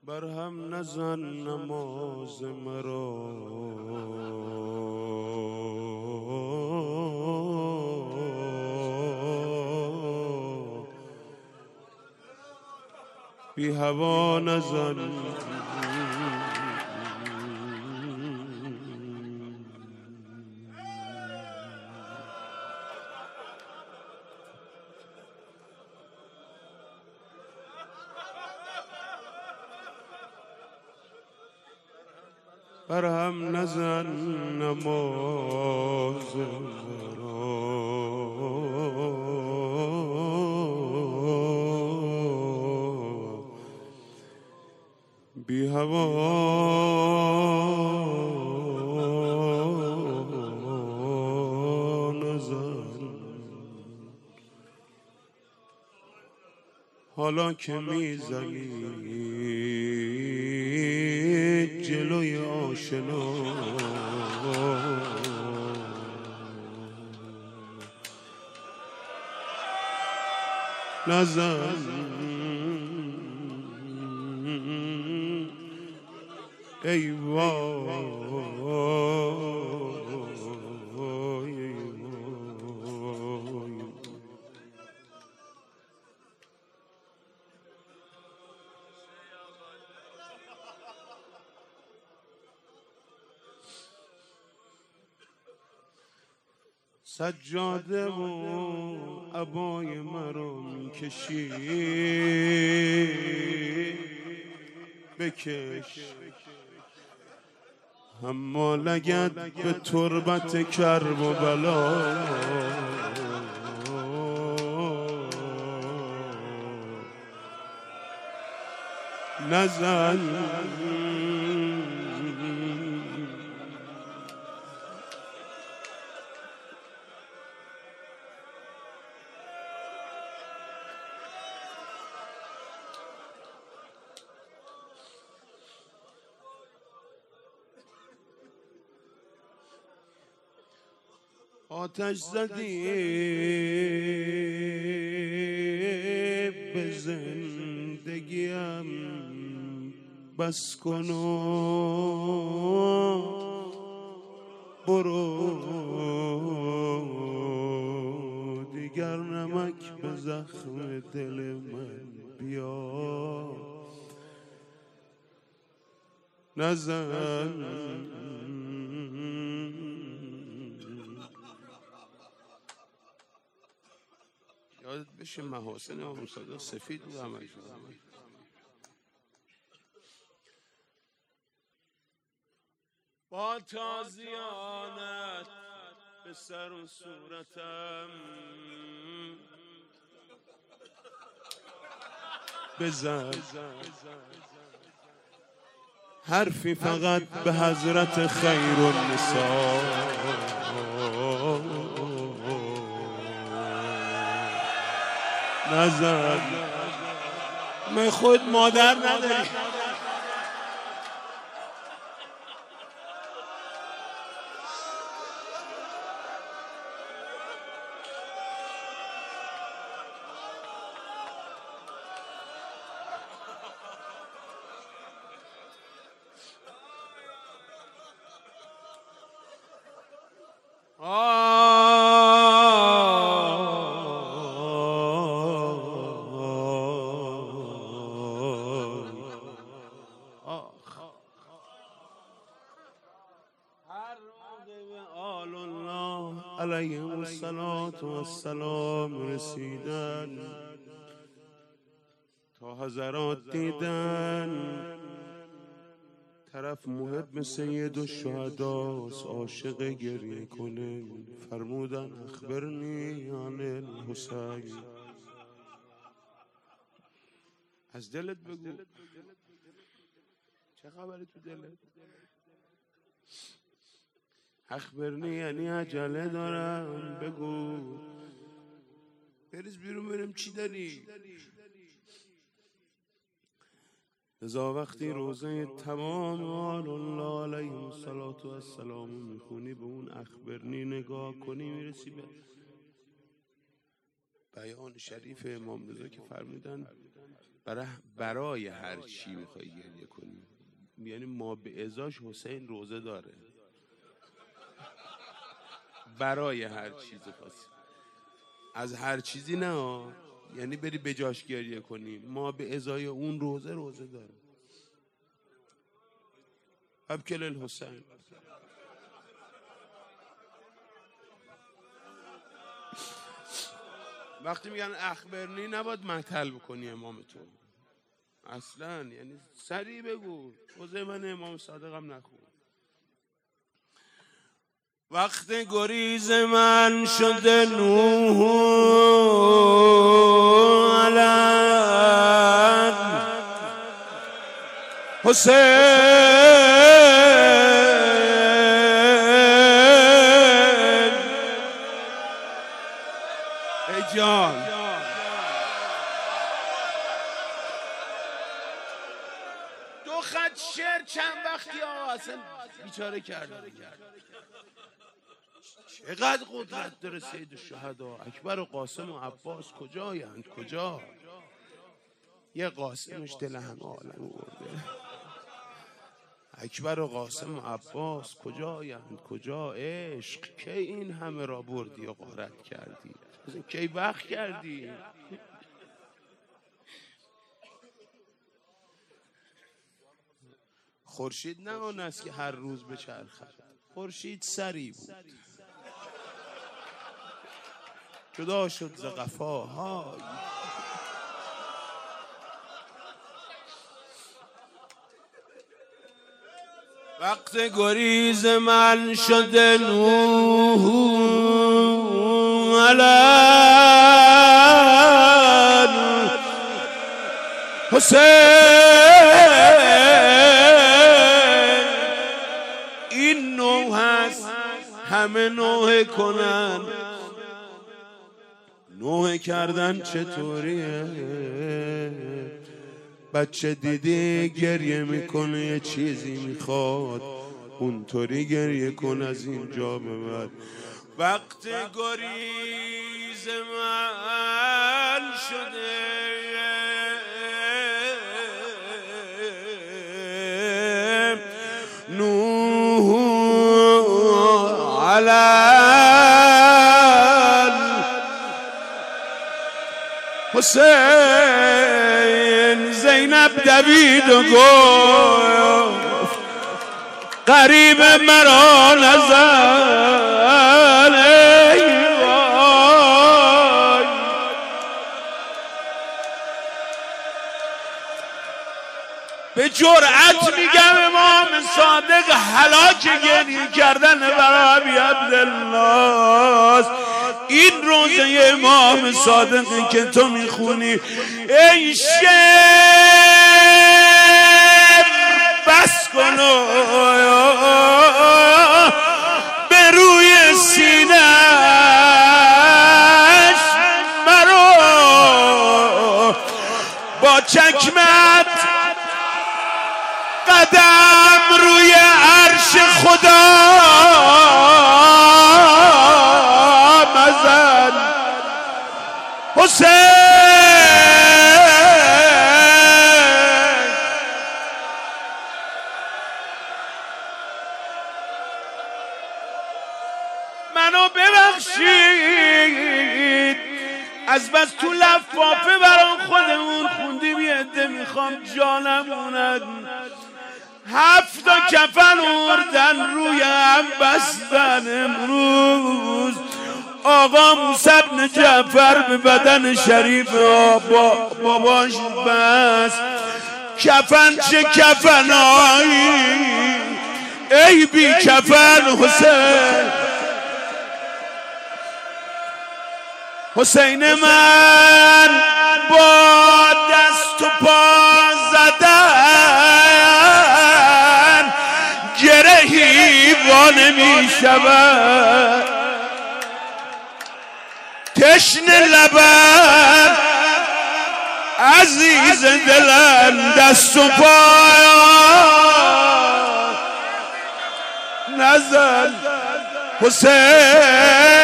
برهم نزن نماز مرا، بی هوا نزن برهم نزن نماز مرا، بی هوا نزن. حالا که میزنی جلوی آشنا، نزن ای وای سجاده و عبای مرا میکشی، بکش اما لگد به تربت کرب و بلا، نزن آتش زدی به زندگیم، بس کن و برو، دیگر نمک به زخم دل من بیا، نزن یادت بشه محاسن امام صادق سفید بود همشون. با تازیانت به سر و صورتم بزن، حرفی فقط به حضرت خیر النساء، نزن من خود مادر نداری. علیهم الصلاة و السلام رسیدن تا حضرات دیدن طرف محب سید الشهداست، عاشق گریه کنه، فرمودن اخبرنی عن الحسین، از دلت بگو چه خبری تو دلت؟ اخبرنی یعنی عجله دارم، بگو بریز بیرون بریم چی داری؟ لذا وقتی روزه تمام آل الله علیهم الصلاة و السلام میخونی به اون اخبرنی نگاه کنی میرسی به بیان شریف امام رضا که فرمودن برای هر چی میخوای گریه کنی، یعنی ما به ازاش حسین روزه داره، برای هر چیز خاصی، از هر چیزی نه، یعنی بری به جاش گریه کنی، ما به ازای اون روزه داره. ابکل الحسین. وقتی میگن اخبرنی نباید معطل بکنی امام تو اصلا، یعنی سریع بگو روزه من امام صادقم نخون. وقت گریز من شده نوح علم حسین ای جان، دو خط شعر چند وقتی اصلا بیچاره کرده. چقدر قدرت داره سید الشهدا. اکبر و قاسم و عباس کجایند؟ کجا؟ یه قاسمش دل همه عالم برده. اکبر و قاسم و عباس کجایند؟ کجا؟ عشق کی این همه را بردی و غارت کردی؟ کی وقت کردی؟ خورشید نه اون است که هر روز بچرخد، خورشید سری بود جدا شد ز قفاهای. وقت گریز من شده نوح علم حسین، این نوح هست همه نوح کنن. نوح کردن چطوریه؟ بچه دیدی گریه میکنه یه چیزی میخواد، اونطوری گریه کن از اینجا به بعد. وقت گریز من شده نوح علم حسین. زینب دوید و گفت قریب مرا نزن، ای وای. به جرأت میگم امام صادق هلاک گریه کردن برای ابی عبدالله. این روزه امام صادقی که تو میخونی ای شعر بس کن به روی سینه‌اش مرو با چکمت قدم روی عرش خدا مزن حسین. منو ببخشید از بس تو لفافه برام خودمون خوندیم، یه عده میخوام جانموند. 7 تا کفن آوردن روی هم بستن. امروز آقا موسی بن جعفر به بدن شریف باباش بست. کفن چه کفنایی ای بی کفن حسین. حسین من با دست و پا زدن گرهی وا نمی شود. تشنه لبم عزیز دلم دست و پا نزن حسین.